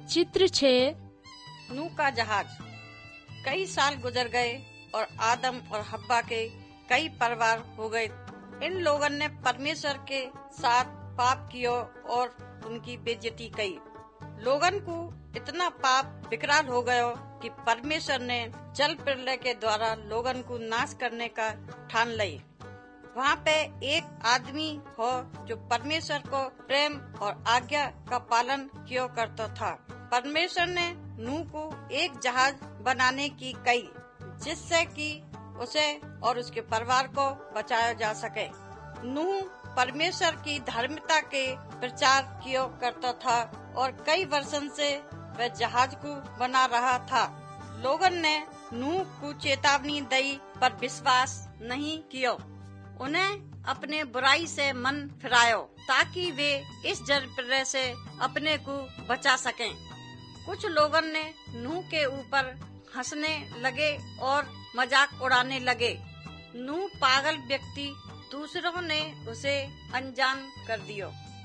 चित्र 6। नूह का जहाज। कई साल गुजर गए और आदम और हब्बा के कई परिवार हो गए। इन लोगों ने परमेश्वर के साथ पाप किया और उनकी बेइज्जती की। लोगों को इतना पाप विकराल हो गयो कि परमेश्वर ने जल प्रलय के द्वारा लोगों को नाश करने का ठान लई। वहाँ पे एक आदमी हो जो परमेश्वर को प्रेम और आज्ञा का पालन किया करता था। परमेश्वर ने नूह को एक जहाज बनाने की कही, जिससे कि उसे और उसके परिवार को बचाया जा सके। नूह परमेश्वर की धार्मिकता के प्रचार किया करता था और कई वर्षों से वह जहाज को बना रहा था। लोगों ने नूह को चेतावनी दी पर विश्वास नहीं किया। उन्हें अपने बुराई से मन फिरायो ताकि वे इस जल प्रलय से अपने को बचा सकें। कुछ लोगों ने नूह के ऊपर हंसने लगे और मजाक उड़ाने लगे। नूह पागल व्यक्ति, दूसरों ने उसे अनजान कर दिया।